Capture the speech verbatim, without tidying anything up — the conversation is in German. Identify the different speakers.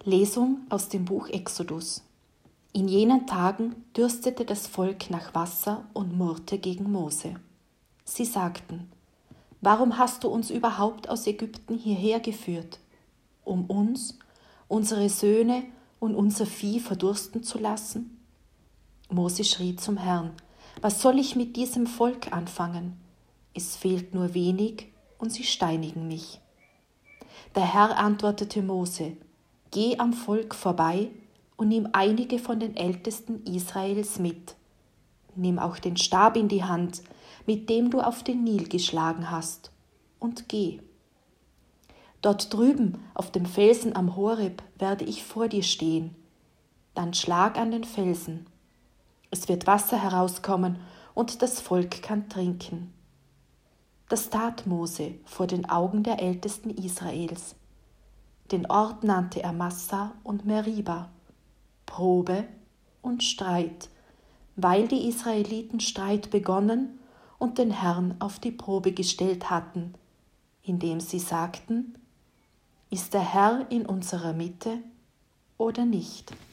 Speaker 1: Lesung aus dem Buch Exodus. In jenen Tagen dürstete das Volk nach Wasser und murrte gegen Mose. Sie sagten: Warum hast du uns überhaupt aus Ägypten hierher geführt, um uns, unsere Söhne und unser Vieh verdursten zu lassen? Mose schrie zum Herrn: Was soll ich mit diesem Volk anfangen? Es fehlt nur wenig und sie steinigen mich. Der Herr antwortete Mose: Geh am Volk vorbei und nimm einige von den Ältesten Israels mit. Nimm auch den Stab in die Hand, mit dem du auf den Nil geschlagen hast, und geh. Dort drüben auf dem Felsen am Horeb werde ich vor dir stehen. Dann schlag an den Felsen. Es wird Wasser herauskommen und das Volk kann trinken. Das tat Mose vor den Augen der Ältesten Israels. Den Ort nannte er Massa und Meriba, Probe und Streit, weil die Israeliten Streit begonnen und den Herrn auf die Probe gestellt hatten, indem sie sagten: Ist der Herr in unserer Mitte oder nicht?